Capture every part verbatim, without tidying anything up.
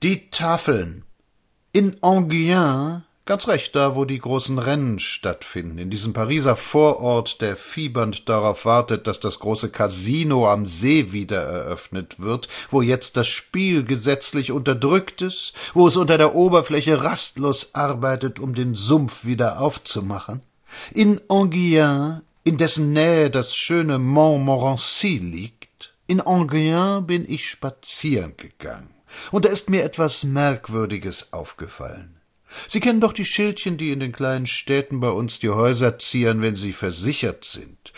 Die Tafeln. In Enghien, ganz recht da, wo die großen Rennen stattfinden, in diesem Pariser Vorort, der fiebernd darauf wartet, dass das große Casino am See wieder eröffnet wird, wo jetzt das Spiel gesetzlich unterdrückt ist, wo es unter der Oberfläche rastlos arbeitet, um den Sumpf wieder aufzumachen. In Enghien, in dessen Nähe das schöne Montmorency liegt, in Enghien bin ich spazieren gegangen. Und da ist mir etwas Merkwürdiges aufgefallen. Sie kennen doch die Schildchen, die in den kleinen Städten bei uns die Häuser zieren, wenn sie versichert sind.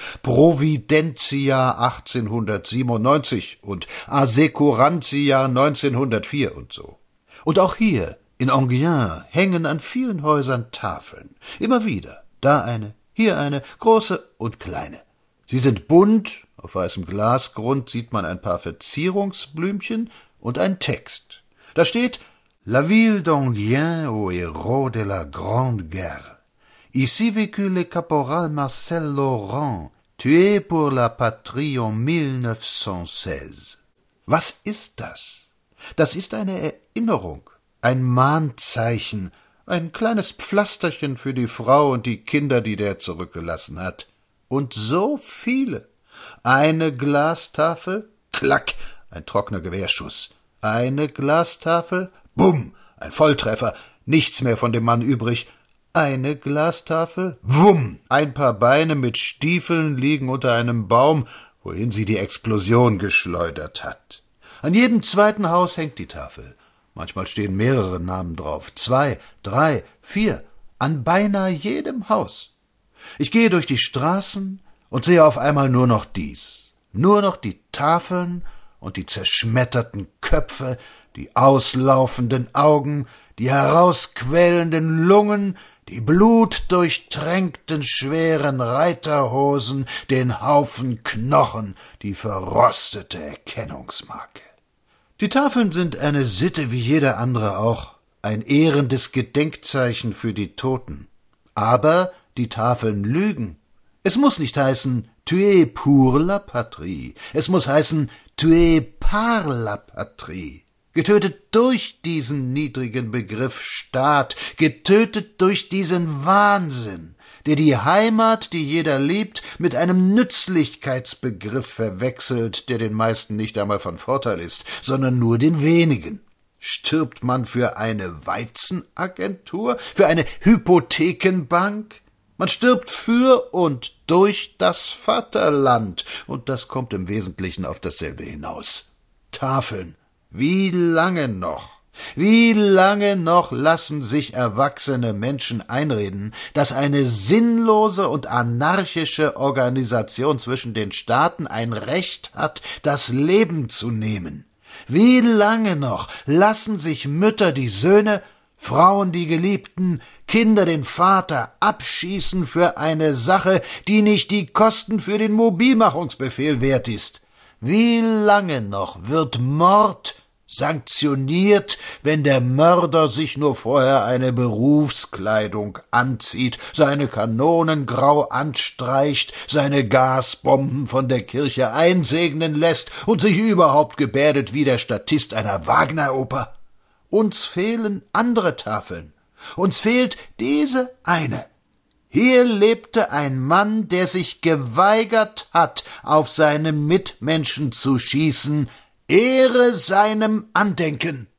Providentia achtzehnhundertsiebenundneunzig und Assekurantia neunzehnhundertvier und so. Und auch hier, in Enghien, hängen an vielen Häusern Tafeln. Immer wieder. Da eine, hier eine, große und kleine. Sie sind bunt, auf weißem Glasgrund sieht man ein paar Verzierungsblümchen und ein Text. Da steht: La ville d'Enghien aux héros de la Grande Guerre. Ici vécut le caporal Marcel Laurent, tué pour la patrie en mille neuf cent seize. Was ist das? Das ist eine Erinnerung, ein Mahnzeichen, ein kleines Pflasterchen für die Frau und die Kinder, die der zurückgelassen hat. Und so viele. Eine Glastafel, klack, ein trockener Gewehrschuss. Eine Glastafel, bumm, ein Volltreffer, nichts mehr von dem Mann übrig. Eine Glastafel, wumm, ein paar Beine mit Stiefeln liegen unter einem Baum, wohin sie die Explosion geschleudert hat. An jedem zweiten Haus hängt die Tafel. Manchmal stehen mehrere Namen drauf, zwei, drei, vier, an beinahe jedem Haus. Ich gehe durch die Straßen und sehe auf einmal nur noch dies, nur noch die Tafeln und die zerschmetterten Köpfe, die auslaufenden Augen, die herausquellenden Lungen, die blutdurchtränkten schweren Reiterhosen, den Haufen Knochen, die verrostete Erkennungsmarke. Die Tafeln sind eine Sitte wie jede andere auch, ein ehrendes Gedenkzeichen für die Toten. Aber die Tafeln lügen. Es muss nicht heißen tué pour la patrie, es muss heißen tué par la patrie. Getötet durch diesen niedrigen Begriff Staat, getötet durch diesen Wahnsinn, der die Heimat, die jeder liebt, mit einem Nützlichkeitsbegriff verwechselt, der den meisten nicht einmal von Vorteil ist, sondern nur den wenigen. Stirbt man für eine Weizenagentur, für eine Hypothekenbank? Man stirbt für und durch das Vaterland, und das kommt im Wesentlichen auf dasselbe hinaus. Tafeln. Wie lange noch? Wie lange noch lassen sich erwachsene Menschen einreden, dass eine sinnlose und anarchische Organisation zwischen den Staaten ein Recht hat, das Leben zu nehmen? Wie lange noch lassen sich Mütter die Söhne, Frauen die Geliebten, Kinder den Vater abschießen für eine Sache, die nicht die Kosten für den Mobilmachungsbefehl wert ist? Wie lange noch wird Mord sanktioniert, wenn der Mörder sich nur vorher eine Berufskleidung anzieht, seine Kanonen grau anstreicht, seine Gasbomben von der Kirche einsegnen lässt und sich überhaupt gebärdet wie der Statist einer Wagner-Oper? Uns fehlen andere Tafeln. Uns fehlt diese eine. Hier lebte ein Mann, der sich geweigert hat, auf seine Mitmenschen zu schießen. Ehre seinem Andenken!